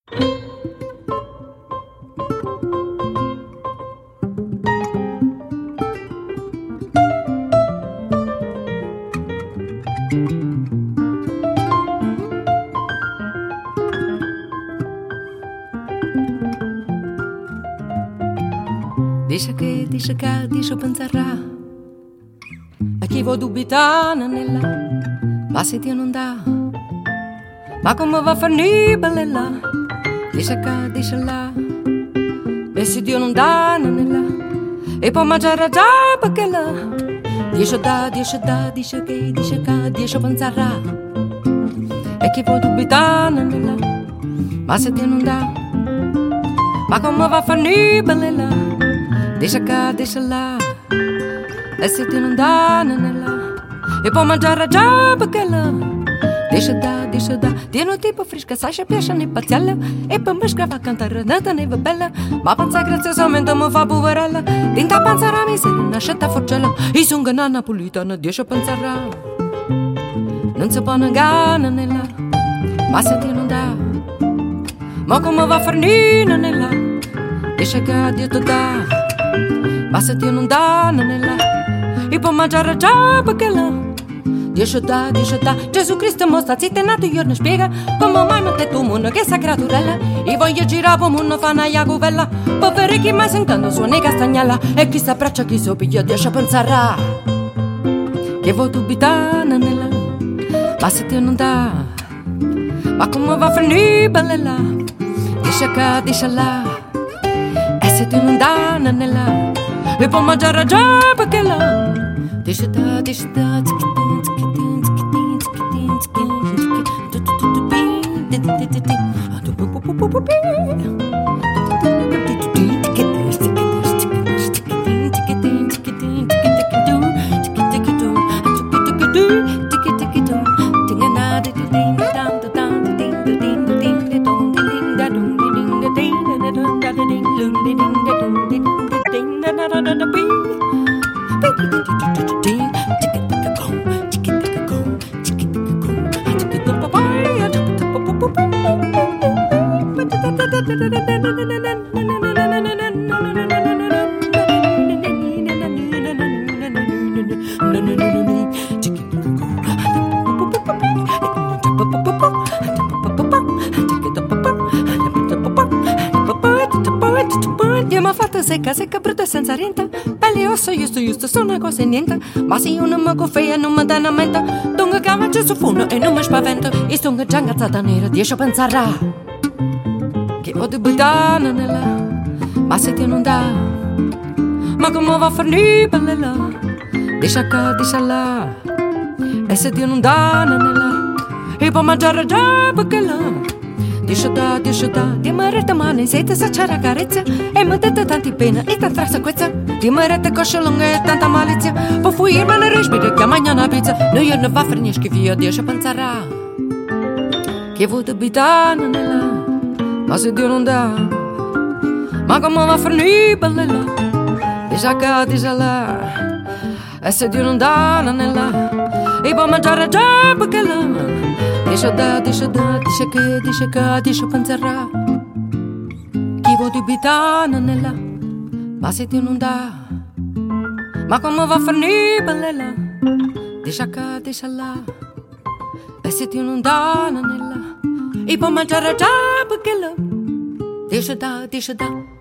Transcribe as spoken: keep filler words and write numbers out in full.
Dice che, dice che, dice pensarà a chi vuoi dubitare nella, ma se Dio non dà, ma come va a farne bella? Dice che, dice là, e se Dio non dà nella, e poi mangiare già perché là, dice da, dice da, dice che, dice che, dice pensarà a chi vuoi dubitare nella, ma se Dio non dà, ma come va a farne bella? Dice che, dice là, e se ti non dà nella, e può mangiare già perché là. Dice da, dice da, di un tipo fresca, sai se piace ne paziella, e poi mi scrive a cantare, nata ne va bella, ma pensa graziosamente mi fa poverella, dinta pensare a miseria, una scelta forcella, i sono una napolitana, dice pensarà, non si può negare nella, ma se ti non dà, ma come va a farne nella, dice che Dio ti dà. Ma se Dio non dà nella, e può mangiare già perché là. Dice da, dice da, Gesù Cristo mostra, zitta nato io ne spiega, come mai mi ha detto mondo che sa creaturella, e voglio girare per mondo fa una iacovella, poveri chi mai sentendo suona castagnella, e chi s'abbraccia chi si piglia, dice pensarà, che vuoi dubitare nella, ma se Dio non dà, ma come va a finire bella, dice che, dice là, e se Dio non dà nella, e può mangiare già perché là. Dice da, dice da, Dio mi ha fatto secca, secca, brutta e senza renta, belli osso, giusto, giusto, sono una cosa e niente, ma se io non mi confia e non mi dà una mente, dunque cavaggio su fondo e non mi spavento, e sto già ingazzata nera, riesco a pensare che ho dubitato nella, ma se Dio non dà, ma come va a farne bella, dice che, dice là, e se Dio non dà nella, e può mangiare già perché là. Dice da, dice da, di merete mani, siete se c'era carezza, e mi date tanti pena e tanta sequenza, di merete cosce lunghe e tanta malizia, può fuirmi nel respiro che mangia una pizza, noi io ne va a fare schifo, Dio penserà, che vuoi dubitare nella, ma se Dio non dà, ma come va a farne bella, dice che, dice là, e se Dio non dà nella, e può mangiare già perché là. Dice da, dice da, dice che, dice che, dice penserà, chi vuoi dubitare nella, ma se Dio non dà, ma come va a farne bella, dice che, dice là, e se Dio non dà nella, e può mangiare già perché là, dice da, dice da.